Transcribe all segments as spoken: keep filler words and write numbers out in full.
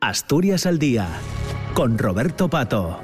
Asturias al Día, con Roberto Pato.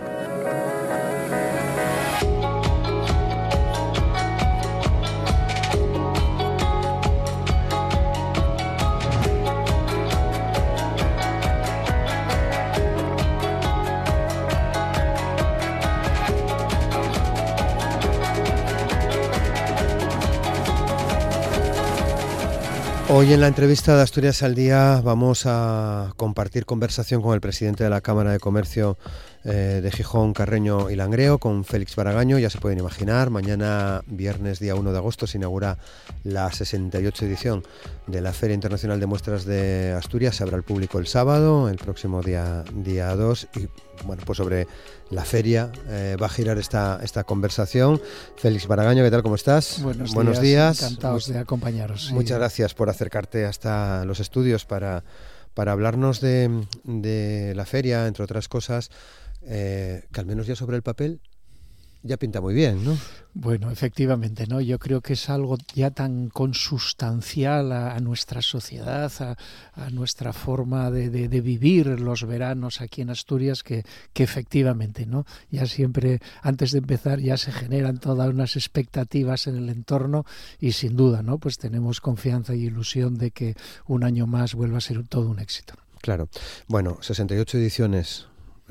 Hoy en la entrevista de Asturias al Día vamos a compartir conversación con el presidente de la Cámara de Comercio eh, de Gijón, Carreño y Langreo, con Félix Baragaño. Ya se pueden imaginar, mañana viernes día uno de agosto se inaugura la sesenta y ocho edición de la Feria Internacional de Muestras de Asturias. Se abre al público el sábado, el próximo día, día dos, y bueno, pues sobre la feria eh, va a girar esta, esta conversación. Félix Baragaño, ¿qué tal? ¿Cómo estás? Buenos, Buenos días, días. Encantados de acompañaros. Sí. Muchas gracias por acercarte hasta los estudios para, para hablarnos de, de la feria, entre otras cosas, eh, que al menos ya sobre el papel ya pinta muy bien, ¿no? Bueno, efectivamente, ¿no? Yo creo que es algo ya tan consustancial a, a nuestra sociedad, a, a nuestra forma de, de, de vivir los veranos aquí en Asturias, que, que efectivamente, ¿no? Ya siempre, antes de empezar, ya se generan todas unas expectativas en el entorno y sin duda, ¿no? Pues tenemos confianza y ilusión de que un año más vuelva a ser todo un éxito. Claro. Bueno, sesenta y ocho ediciones.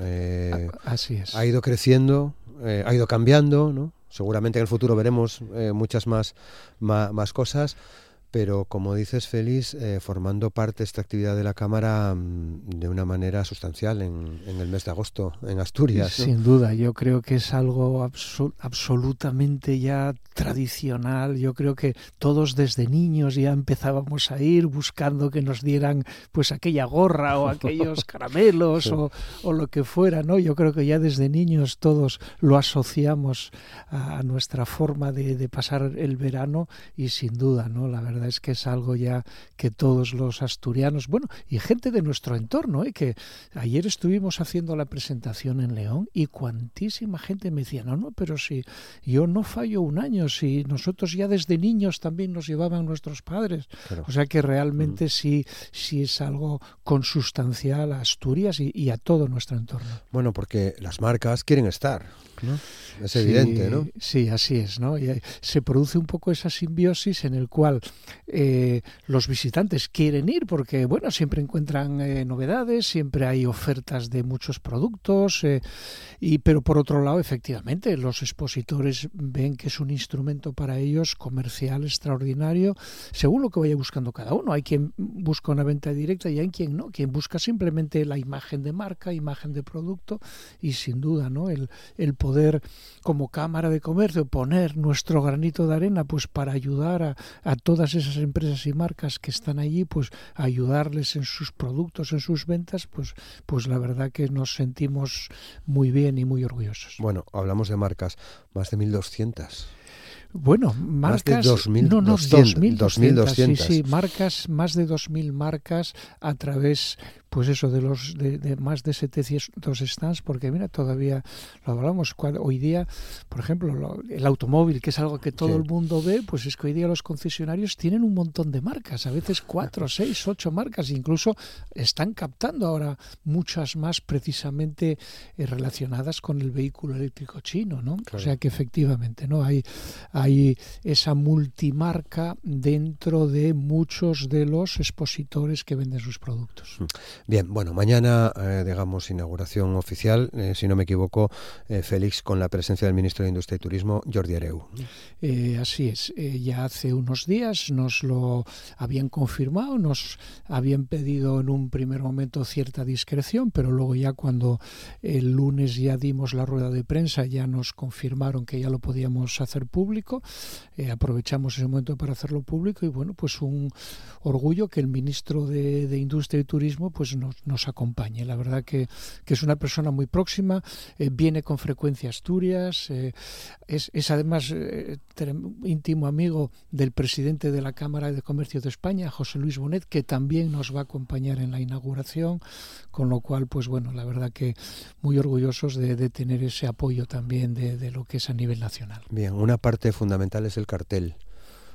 Eh, Así es. Ha ido creciendo, eh, ha ido cambiando, ¿no? Seguramente en el futuro veremos eh, muchas más, más, más cosas, pero como dices, Félix, eh, formando parte esta actividad de la Cámara mmm, de una manera sustancial en, en el mes de agosto en Asturias, ¿no? Sin duda, yo creo que es algo absol- absolutamente ya tradicional. Yo creo que todos desde niños ya empezábamos a ir buscando que nos dieran pues aquella gorra o aquellos caramelos sí. o, o lo que fuera, ¿no? Yo creo que ya desde niños todos lo asociamos a, a nuestra forma de, de pasar el verano y sin duda, ¿no? La verdad es que es algo ya que todos los asturianos, bueno, y gente de nuestro entorno, ¿eh? Que ayer estuvimos haciendo la presentación en León y cuantísima gente me decía, no, no, pero si yo no fallo un año, si nosotros ya desde niños también nos llevaban nuestros padres. Claro. O sea que realmente mm. sí, sí es algo consustancial a Asturias y, y a todo nuestro entorno. Bueno, porque las marcas quieren estar, ¿no? Es evidente, sí, ¿no? Sí, así es, ¿no? Y se produce un poco esa simbiosis en el cual eh, los visitantes quieren ir porque, bueno, siempre encuentran eh, novedades, siempre hay ofertas de muchos productos, eh, y pero por otro lado, efectivamente, los expositores ven que es un instrumento para ellos comercial extraordinario, según lo que vaya buscando cada uno. Hay quien busca una venta directa y hay quien no, quien busca simplemente la imagen de marca, imagen de producto y sin duda, ¿no? El, el poder como Cámara de Comercio poner nuestro granito de arena pues para ayudar a, a todas esas empresas y marcas que están allí, pues ayudarles en sus productos, en sus ventas, pues, pues la verdad que nos sentimos muy bien y muy orgullosos. Bueno, hablamos de marcas, más de mil doscientas. Bueno, marcas, más de dos mil, no, no, dos mil doscientas, sí, sí, marcas, más de dos mil marcas a través, pues eso, de los de, de más de setecientos stands, porque mira, todavía lo hablamos, hoy día, por ejemplo, lo, el automóvil, que es algo que todo sí. el mundo ve, pues es que hoy día los concesionarios tienen un montón de marcas, a veces cuatro, seis, ocho marcas, incluso están captando ahora muchas más precisamente eh, relacionadas con el vehículo eléctrico chino, ¿no? Claro. O sea que efectivamente, ¿no? Hay, hay esa multimarca dentro de muchos de los expositores que venden sus productos. Bien, bueno, mañana, eh, digamos, inauguración oficial, eh, si no me equivoco, eh, Félix, con la presencia del ministro de Industria y Turismo, Jordi Hereu. Eh, así es, eh, ya hace unos días nos lo habían confirmado, nos habían pedido en un primer momento cierta discreción, pero luego ya cuando el lunes ya dimos la rueda de prensa, ya nos confirmaron que ya lo podíamos hacer público, eh, aprovechamos ese momento para hacerlo público y bueno, pues un orgullo que el ministro de, de Industria y Turismo pues nos, nos acompañe. La verdad que, que es una persona muy próxima, eh, viene con frecuencia a Asturias, eh, es, es además eh, íntimo amigo del presidente de la Cámara de Comercio de España, José Luis Bonet, que también nos va a acompañar en la inauguración, con lo cual, pues bueno, la verdad que muy orgullosos de, de tener ese apoyo también de, de lo que es a nivel nacional. Bien, una parte fundamental es el cartel.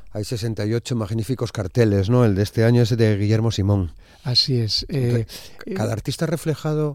hay sesenta y ocho magníficos carteles, ¿no? El de este año es de Guillermo Simón. Así es. Eh, Cada artista ha reflejado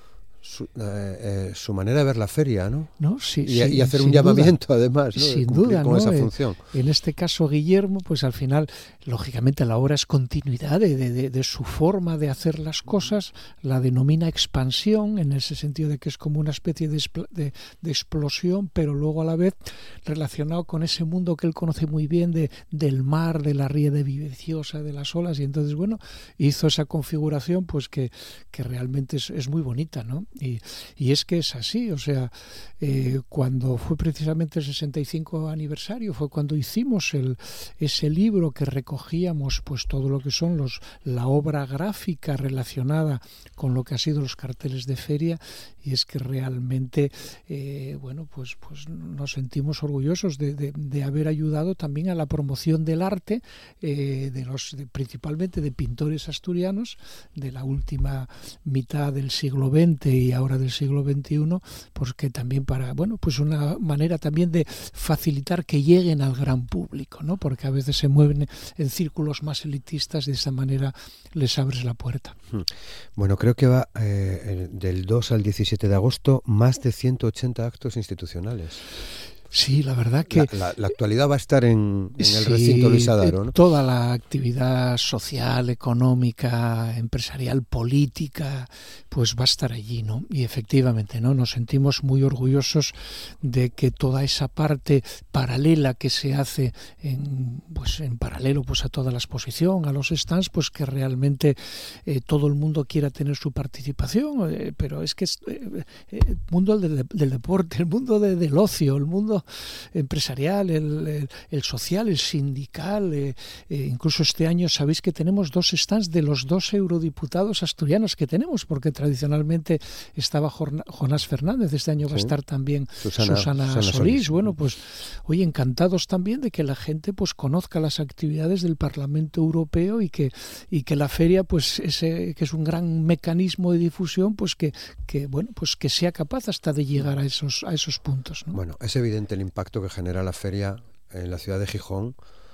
su, eh, eh, su manera de ver la feria, ¿no? ¿No? Sí, y, sí, y hacer un llamamiento, duda. además, ¿no? Sin Cumplir duda, con ¿no? esa Eh, función. En este caso, Guillermo, pues al final, lógicamente, la obra es continuidad de, de, de su forma de hacer las cosas, la denomina expansión, en ese sentido de que es como una especie de, de, de explosión, pero luego a la vez relacionado con ese mundo que él conoce muy bien de, del mar, de la ría viciosa, de las olas, y entonces, bueno, hizo esa configuración pues que, que realmente es, es muy bonita, ¿no? Y, y es que es así, o sea, eh, cuando fue precisamente el sesenta y cinco aniversario, fue cuando hicimos el, ese libro que recogíamos pues todo lo que son los la obra gráfica relacionada con lo que ha sido los carteles de feria, y es que realmente eh, bueno pues pues nos sentimos orgullosos de, de, de haber ayudado también a la promoción del arte eh, de los de, principalmente de pintores asturianos de la última mitad del siglo veinte y ahora del siglo veintiuno, pues que también para bueno pues una manera también de facilitar que lleguen al gran público, ¿no? Porque a veces se mueven en círculos más elitistas y de esa manera les abres la puerta. Bueno, creo que va eh, del dos al diecisiete de agosto más de ciento ochenta actos institucionales. Sí, la verdad que... La, la, la actualidad va a estar en, en el sí, recinto Luis Adaro, ¿no? Toda la actividad social, económica, empresarial, política, pues va a estar allí, ¿no? Y efectivamente, ¿no? Nos sentimos muy orgullosos de que toda esa parte paralela que se hace en, pues en paralelo pues a toda la exposición, a los stands, pues que realmente eh, todo el mundo quiera tener su participación, eh, pero es que es eh, el mundo del, del deporte, el mundo de, del ocio, el mundo empresarial, el, el, el social, el sindical, eh, eh, incluso este año sabéis que tenemos dos stands de los dos eurodiputados asturianos que tenemos, porque tradicionalmente estaba Jonás Fernández, este año sí. va a estar también Susana, Susana, Susana Solís. Solís. Bueno, pues hoy encantados también de que la gente pues conozca las actividades del Parlamento Europeo y que, y que la feria pues ese, que es un gran mecanismo de difusión, pues que, que bueno pues que sea capaz hasta de llegar a esos, a esos puntos, ¿no? Bueno, es evidente el impacto que genera la feria en la ciudad de Gijón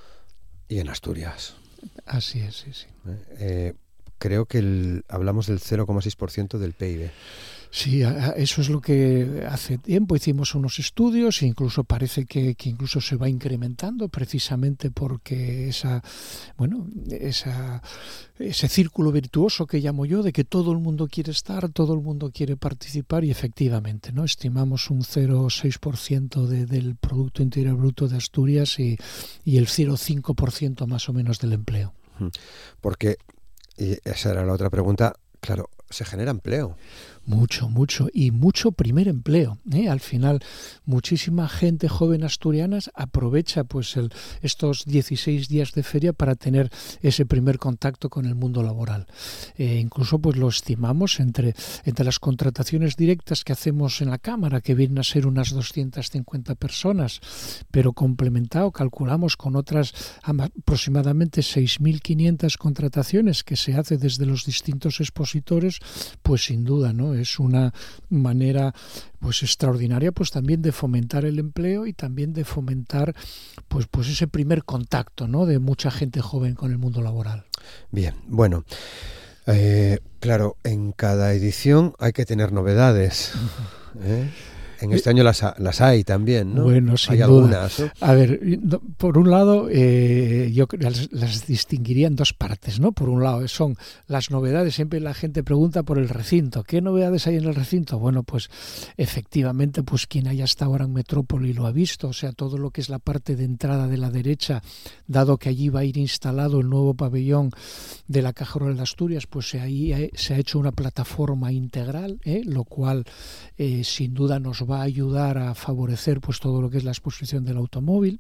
y en Asturias. Así es, sí, sí. Eh, eh, creo que el, hablamos del cero coma seis por ciento del P I B. Sí, eso es lo que hace tiempo hicimos unos estudios, e incluso parece que, que incluso se va incrementando precisamente porque esa, bueno, esa, ese círculo virtuoso que llamo yo de que todo el mundo quiere estar, todo el mundo quiere participar y efectivamente, ¿no? Estimamos un cero coma seis por ciento de, del Producto Interior Bruto de Asturias y, y el cero coma cinco por ciento más o menos del empleo. Porque, y esa era la otra pregunta, claro, se genera empleo. Mucho, mucho, y mucho primer empleo, ¿eh? Al final, muchísima gente joven asturiana aprovecha pues el, estos dieciséis días de feria para tener ese primer contacto con el mundo laboral. Eh, incluso pues lo estimamos entre, entre las contrataciones directas que hacemos en la Cámara, que vienen a ser unas doscientas cincuenta personas, pero complementado, calculamos con otras aproximadamente seis mil quinientas contrataciones que se hace desde los distintos expositores, pues sin duda, ¿no? Es una manera pues extraordinaria pues también de fomentar el empleo y también de fomentar pues pues ese primer contacto, ¿no? De mucha gente joven con el mundo laboral. Bien, bueno, eh, claro, en cada edición hay que tener novedades, ¿eh? En este año las, las hay también, ¿no? Bueno, sin hay duda. Algunas, ¿no? A ver, por un lado, eh, yo las, las distinguiría en dos partes, ¿no? Por un lado, son las novedades. Siempre la gente pregunta por el recinto. ¿Qué novedades hay en el recinto? Bueno, pues efectivamente, pues quien haya estado ahora en Metrópoli lo ha visto. O sea, todo lo que es la parte de entrada de la derecha, dado que allí va a ir instalado el nuevo pabellón de la Caja Rural de Asturias, pues ahí se ha hecho una plataforma integral, ¿eh? Lo cual eh, sin duda nos va a ayudar a favorecer pues todo lo que es la exposición del automóvil.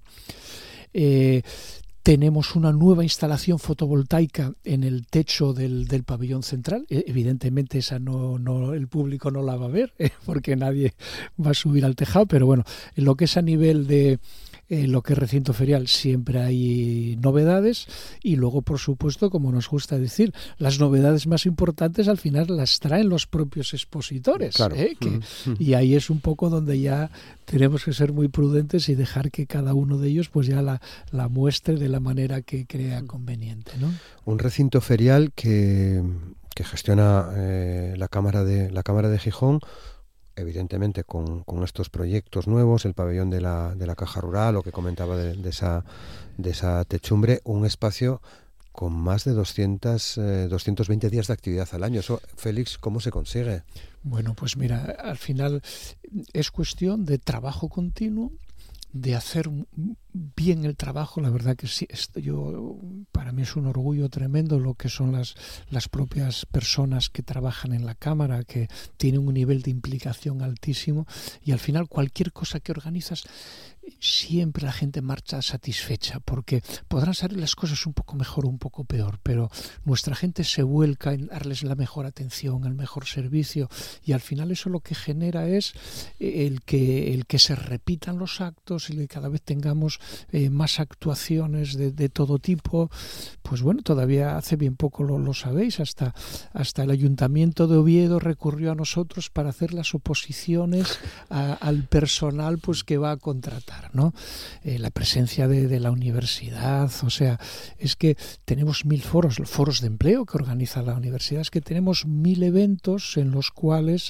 Eh, tenemos una nueva instalación fotovoltaica en el techo del, del pabellón central. Eh, evidentemente esa no, no el público no la va a ver, eh, porque nadie va a subir al tejado, pero bueno, en lo que es a nivel de eh, lo que es recinto ferial siempre hay novedades y luego, por supuesto, como nos gusta decir, las novedades más importantes al final las traen los propios expositores. Claro. ¿eh? Que, mm-hmm. Y ahí es un poco donde ya tenemos que ser muy prudentes y dejar que cada uno de ellos pues ya la, la muestre de la manera que crea conveniente, ¿no? Un recinto ferial que, que gestiona eh, la Cámara de la Cámara de Gijón, evidentemente con, con estos proyectos nuevos, el pabellón de la, de la Caja Rural, lo que comentaba de, de, esa, de esa techumbre, un espacio con más de doscientos, eh, doscientos veinte días de actividad al año. Eso, Félix, ¿cómo se consigue? Bueno, pues mira, al final es cuestión de trabajo continuo, de hacer bien el trabajo. La verdad que sí, esto yo, para mí es un orgullo tremendo lo que son las, las propias personas que trabajan en la Cámara, que tienen un nivel de implicación altísimo, y al final cualquier cosa que organizas siempre la gente marcha satisfecha, porque podrán salir las cosas un poco mejor o un poco peor, pero nuestra gente se vuelca en darles la mejor atención, el mejor servicio, y al final eso lo que genera es el que, el que se repitan los actos y que cada vez tengamos eh, más actuaciones de, de todo tipo. Pues bueno, todavía hace bien poco lo, lo sabéis, hasta, hasta el Ayuntamiento de Oviedo recurrió a nosotros para hacer las oposiciones a, al personal pues que va a contratar, ¿no? Eh, la presencia de, de la universidad, o sea, es que tenemos mil foros, los foros de empleo que organiza la universidad, es que tenemos mil eventos en los cuales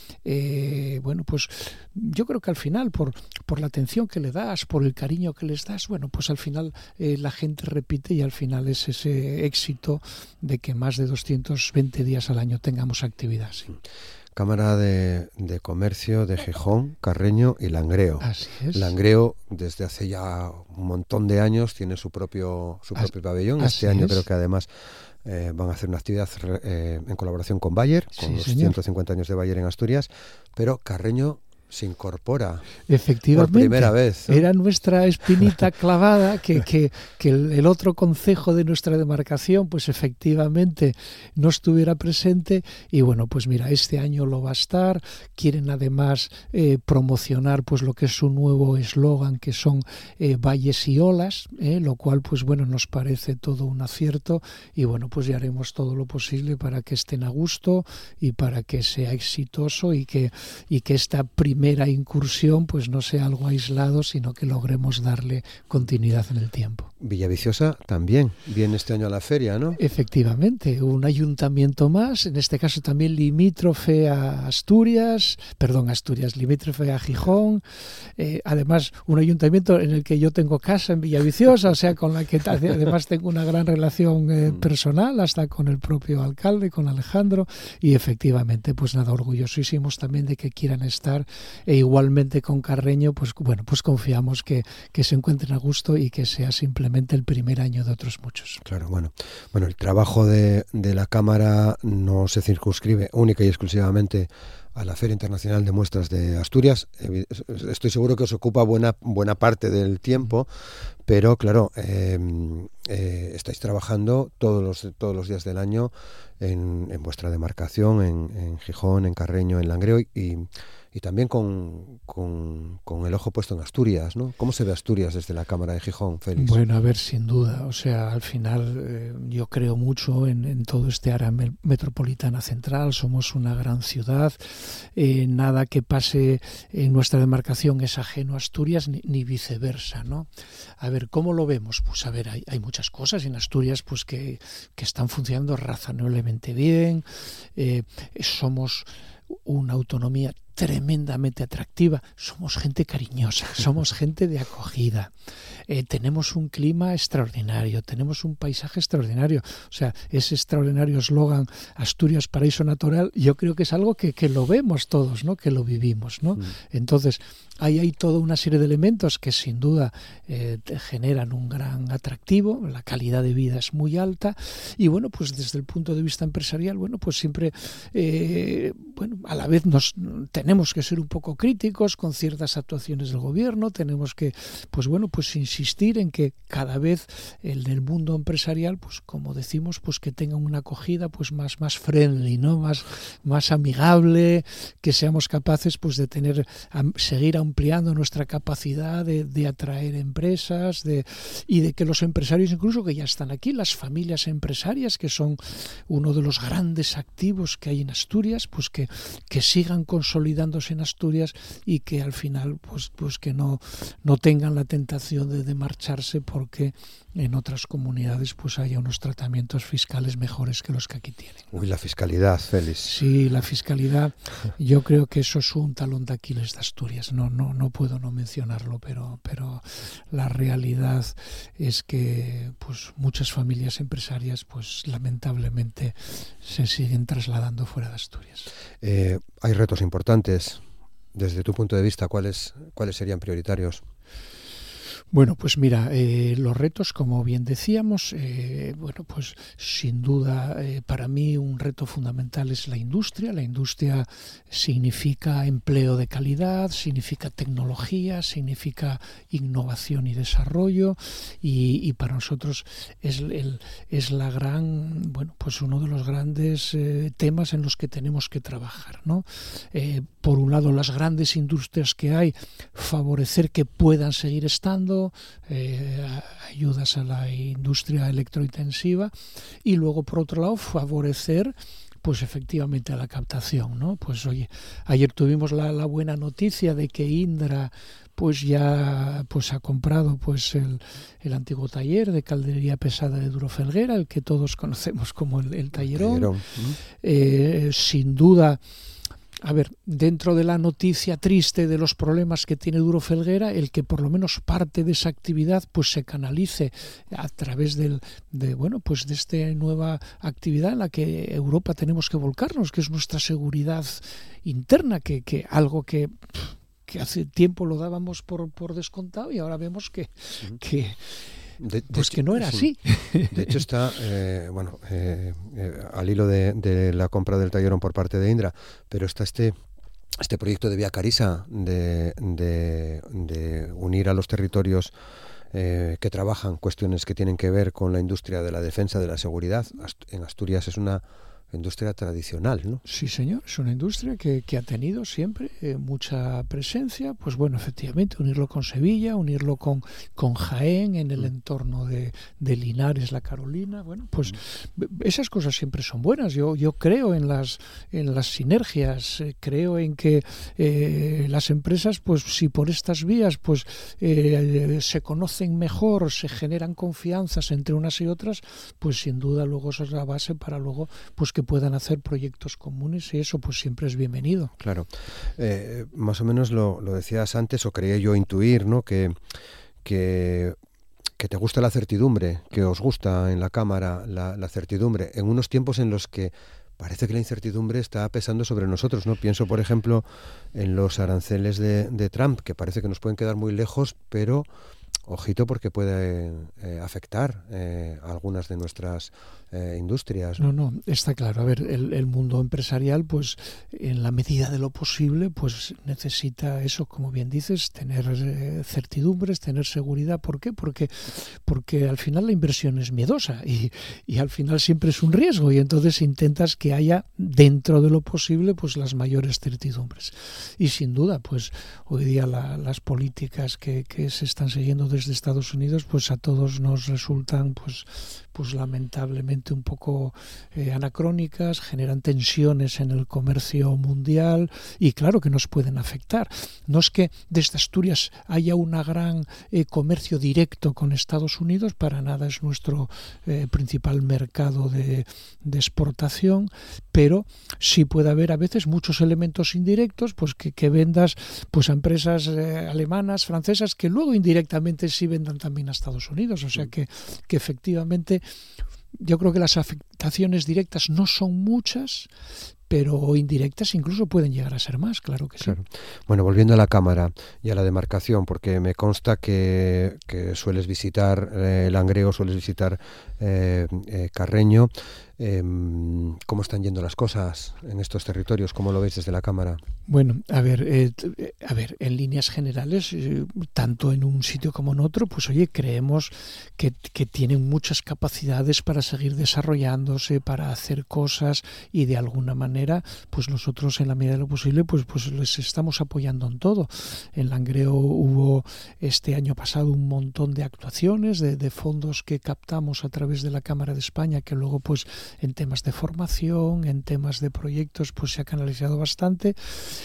Eh, bueno, pues yo creo que al final, por, por la atención que le das, por el cariño que les das, bueno, pues al final eh, la gente repite y al final es ese éxito de que más de doscientos veinte días al año tengamos actividad. Sí. Cámara de, de Comercio de Gijón, Carreño y Langreo. Así es. Langreo, desde hace ya un montón de años, tiene su propio, su propio As, pabellón. Este año es. creo que además Eh, van a hacer una actividad eh, en colaboración con Bayer, con sí, los señor. ciento cincuenta años de Bayer en Asturias, pero Carreño se incorpora efectivamente por primera vez, ¿no? Era nuestra espinita clavada que, que, que el, el otro concejo de nuestra demarcación pues efectivamente no estuviera presente, y bueno, pues mira, este año lo va a estar. Quieren además eh, promocionar pues lo que es su nuevo eslogan, que son eh, valles y olas, eh, lo cual pues bueno, nos parece todo un acierto, y bueno, pues ya haremos todo lo posible para que estén a gusto y para que sea exitoso, y que, y que esta primera primera incursión pues no sea algo aislado, sino que logremos darle continuidad en el tiempo. Villaviciosa también viene este año a la feria, ¿no? Efectivamente, un ayuntamiento más, en este caso también limítrofe a Asturias, perdón, Asturias, limítrofe a Gijón, eh, además un ayuntamiento en el que yo tengo casa en Villaviciosa, o sea, con la que además tengo una gran relación eh, personal, hasta con el propio alcalde, con Alejandro, y efectivamente, pues nada, orgullosísimos también de que quieran estar, e igualmente con Carreño, pues bueno, pues confiamos que, que se encuentren a gusto y que sea simplemente el primer año de otros muchos. Claro, bueno, bueno, el trabajo de, de la Cámara no se circunscribe única y exclusivamente a la Feria Internacional de Muestras de Asturias. Estoy seguro que os ocupa buena buena parte del tiempo, pero claro, eh, eh, estáis trabajando todos los todos los días del año en, en vuestra demarcación, en, en Gijón, en Carreño, en Langreo, y y también con, con, con el ojo puesto en Asturias, ¿no? ¿Cómo se ve Asturias desde la Cámara de Gijón, Félix? Bueno, a ver, sin duda, o sea, al final eh, yo creo mucho en, en todo este área me- metropolitana central, somos una gran ciudad, eh, nada que pase en nuestra demarcación es ajeno a Asturias, ni, ni viceversa, ¿no? A ver, ¿cómo lo vemos? Pues a ver, hay, hay muchas cosas en Asturias pues que, que están funcionando razonablemente bien, eh, somos una autonomía tremendamente atractiva, somos gente cariñosa, somos gente de acogida, eh, tenemos un clima extraordinario, tenemos un paisaje extraordinario, o sea, ese extraordinario eslogan Asturias paraíso natural, yo creo que es algo que, que lo vemos todos, ¿no? Que lo vivimos, ¿no? Mm. Entonces, ahí hay toda una serie de elementos que sin duda eh, generan un gran atractivo, la calidad de vida es muy alta, y bueno, pues desde el punto de vista empresarial, bueno, pues siempre eh, bueno, a la vez nos tenemos tenemos que ser un poco críticos con ciertas actuaciones del gobierno, tenemos que, pues bueno, pues insistir en que cada vez el del mundo empresarial, pues como decimos, pues que tengan una acogida pues más, más friendly, ¿no? Más, más amigable, que seamos capaces pues de tener, a, seguir ampliando nuestra capacidad de, de atraer empresas, de, y de que los empresarios incluso que ya están aquí, las familias empresarias, que son uno de los grandes activos que hay en Asturias, pues que, que sigan consolidándose en Asturias y que al final pues, pues que no, no tengan la tentación de, de marcharse porque en otras comunidades pues haya unos tratamientos fiscales mejores que los que aquí tienen. Uy, la fiscalidad, Félix. Sí, la fiscalidad, yo creo que eso es un talón de Aquiles de Asturias, no, no, no puedo no mencionarlo, pero, pero la realidad es que pues muchas familias empresarias pues lamentablemente se siguen trasladando fuera de Asturias. Eh, hay retos importantes. Desde tu punto de vista, ¿cuáles, cuáles serían prioritarios? Bueno, pues mira, eh, los retos, como bien decíamos, eh, bueno, pues sin duda eh, para mí un reto fundamental es la industria. La industria significa empleo de calidad, significa tecnología, significa innovación y desarrollo y, y para nosotros es, el, es la gran, bueno, pues uno de los grandes eh, temas en los que tenemos que trabajar, ¿no? Eh, por un lado, las grandes industrias que hay, favorecer que puedan seguir estando, Eh, ayudas a la industria electrointensiva y luego por otro lado favorecer pues efectivamente a la captación, ¿no? Pues oye, ayer tuvimos la, la buena noticia de que Indra pues ya pues ha comprado pues el, el antiguo taller de calderería pesada de Duro Felguera, el que todos conocemos como el, el tallerón. Tallerón. Eh, sin duda. A ver, dentro de la noticia triste de los problemas que tiene Duro Felguera, el que por lo menos parte de esa actividad pues se canalice a través del, de bueno pues de esta nueva actividad en la que Europa tenemos que volcarnos, que es nuestra seguridad interna, que, que algo que, que hace tiempo lo dábamos por, por descontado y ahora vemos que, que De, de pues hecho, que no era sí. así. De hecho está, eh, bueno, eh, eh, al hilo de, de la compra del tallerón por parte de Indra, pero está este este proyecto de Vía Carisa de, de, de unir a los territorios eh, que trabajan cuestiones que tienen que ver con la industria de la defensa, de la seguridad. Ast- en Asturias es una industria tradicional, ¿no? Sí, señor, es una industria que, que ha tenido siempre eh, mucha presencia, pues bueno, efectivamente, unirlo con Sevilla, unirlo con, con Jaén, en el mm. entorno de, de Linares, la Carolina, bueno, pues mm. esas cosas siempre son buenas. Yo, yo creo en las, en las sinergias, eh, creo en que eh, las empresas, pues si por estas vías pues eh, se conocen mejor, se generan confianzas entre unas y otras, pues sin duda luego esa es la base para luego pues que puedan hacer proyectos comunes y eso pues siempre es bienvenido. Claro, eh, más o menos lo, lo decías antes o creía yo intuir, ¿no? Que, que, que te gusta la certidumbre, que os gusta en la Cámara la, la certidumbre, en unos tiempos en los que parece que la incertidumbre está pesando sobre nosotros, ¿no? Pienso, por ejemplo, en los aranceles de, de Trump, que parece que nos pueden quedar muy lejos, pero ojito porque puede eh, afectar eh, a algunas de nuestras eh, industrias. No, no, está claro. A ver, el, el mundo empresarial, pues en la medida de lo posible, pues necesita eso, como bien dices, tener eh, certidumbres, tener seguridad. ¿Por qué? Porque, porque al final la inversión es miedosa y, y al final siempre es un riesgo y entonces intentas que haya dentro de lo posible pues las mayores certidumbres. Y sin duda, pues hoy día la, las políticas que, que se están siguiendo desde Estados Unidos, pues a todos nos resultan pues, pues lamentablemente un poco eh, anacrónicas, generan tensiones en el comercio mundial y claro que nos pueden afectar. No es que desde Asturias haya un gran eh, comercio directo con Estados Unidos, para nada es nuestro eh, principal mercado de, de exportación, pero sí puede haber a veces muchos elementos indirectos, pues que, que vendas pues a empresas eh, alemanas, francesas, que luego indirectamente sí vendan también a Estados Unidos, o sea que, que efectivamente yo creo que las afectaciones directas no son muchas, pero indirectas incluso pueden llegar a ser más, claro que sí. Claro. Bueno, volviendo a la Cámara y a la demarcación, porque me consta que, que sueles visitar eh, Langreo, sueles visitar eh, eh, Carreño. Eh, ¿Cómo están yendo las cosas en estos territorios? ¿Cómo lo veis desde la Cámara? Bueno, a ver, eh, a ver, en líneas generales, eh, tanto en un sitio como en otro, pues oye, creemos que, que tienen muchas capacidades para seguir desarrollándose, para hacer cosas, y de alguna manera, pues nosotros en la medida de lo posible, pues, pues les estamos apoyando en todo. En Langreo hubo este año pasado un montón de actuaciones, de, de fondos que captamos a través de la Cámara de España, que luego pues en temas de formación, en temas de proyectos, pues se ha canalizado bastante.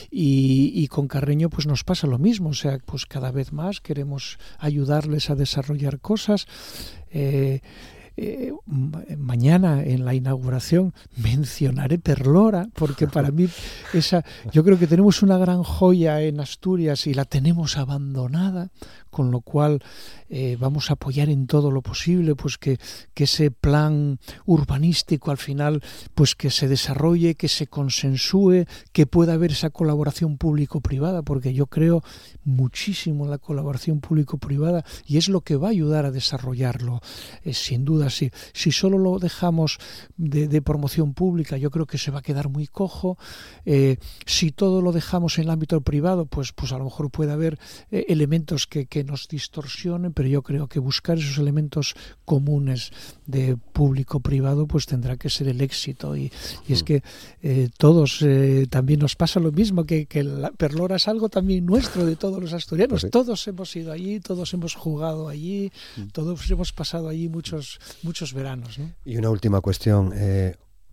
Y, y con Carreño pues nos pasa lo mismo, o sea, pues cada vez más queremos ayudarles a desarrollar cosas. Eh, Eh, mañana en la inauguración mencionaré Perlora, porque para mí esa, yo creo que tenemos una gran joya en Asturias y la tenemos abandonada, con lo cual eh, vamos a apoyar en todo lo posible pues que, que ese plan urbanístico al final pues que se desarrolle, que se consensúe, que pueda haber esa colaboración público-privada, porque yo creo muchísimo en la colaboración público-privada y es lo que va a ayudar a desarrollarlo, eh, sin duda. Si, si solo lo dejamos de, de promoción pública, yo creo que se va a quedar muy cojo. Eh, si todo lo dejamos en el ámbito privado, pues, pues a lo mejor puede haber eh, elementos que, que nos distorsionen, pero yo creo que buscar esos elementos comunes de público-privado pues tendrá que ser el éxito. Y, y es que eh, todos eh, también nos pasa lo mismo, que, que la Perlora es algo también nuestro, de todos los asturianos. Sí. Todos hemos ido allí, todos hemos jugado allí, todos hemos pasado allí muchos muchos veranos, ¿no? Y una última cuestión eh,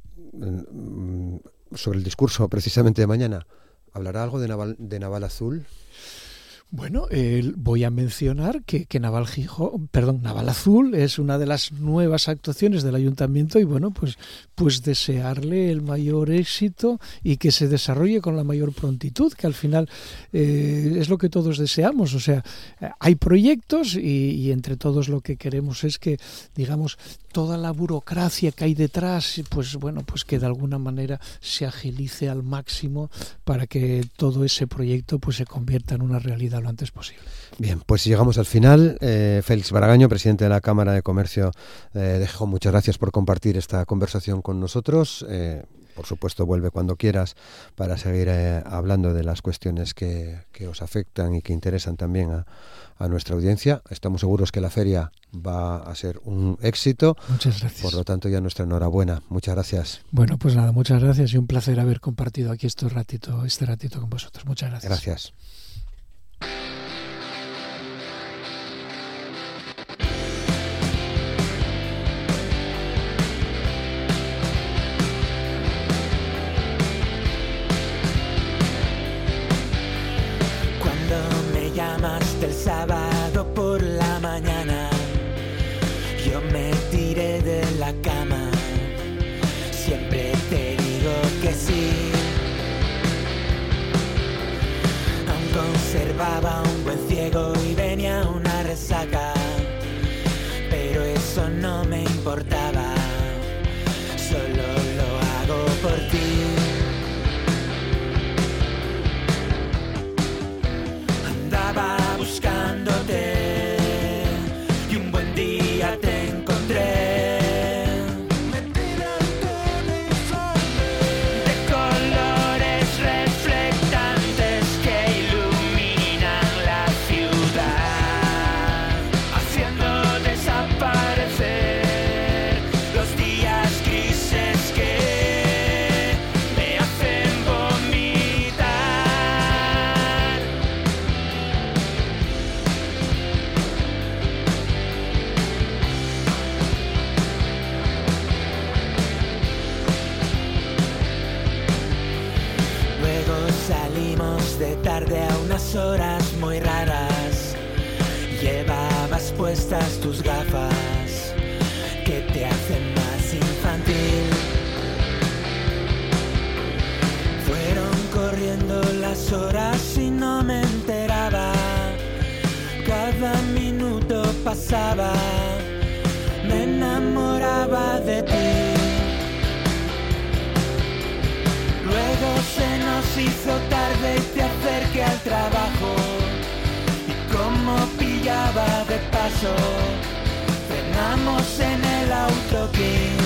sobre el discurso precisamente de mañana. ¿Hablará algo de Naval, de Naval Azul? Bueno, eh, voy a mencionar que, que Naval Gijón, perdón, Naval Azul es una de las nuevas actuaciones del Ayuntamiento y bueno, pues, pues desearle el mayor éxito y que se desarrolle con la mayor prontitud, que al final eh, es lo que todos deseamos. O sea, hay proyectos y, y entre todos lo que queremos es que, digamos, toda la burocracia que hay detrás, pues bueno, pues que de alguna manera se agilice al máximo para que todo ese proyecto pues se convierta en una realidad lo antes posible. Bien, pues llegamos al final. Eh, Félix Baragaño, presidente de la Cámara de Comercio eh, de Gijón, muchas gracias por compartir esta conversación con nosotros. Eh, por supuesto, vuelve cuando quieras para seguir eh, hablando de las cuestiones que, que os afectan y que interesan también a, a nuestra audiencia. Estamos seguros que la feria va a ser un éxito. Muchas gracias. Por lo tanto, ya nuestra enhorabuena. Muchas gracias. Bueno, pues nada, muchas gracias y un placer haber compartido aquí este ratito, este ratito con vosotros. Muchas gracias. Gracias. Llamaste el sábado por la mañana, yo me tiré de la cama, siempre te digo que sí, aún conservaba un buen ciego y venía una resaca, pero eso no me importaba, solo lo hago por ti. Buscándote y un buen día te encontré. Me tiras con informe de colores reflectantes que iluminan la ciudad, haciendo desaparecer los días grises que me hacen vomitar. Salimos de tarde a unas horas muy raras. Llevabas puestas tus gafas que te hacen más infantil. Fueron corriendo las horas y no me enteraba. Cada minuto pasaba, me enamoraba de ti. hizo tarde y te acerqué al trabajo. Y como pillaba de paso, frenamos en el autopista.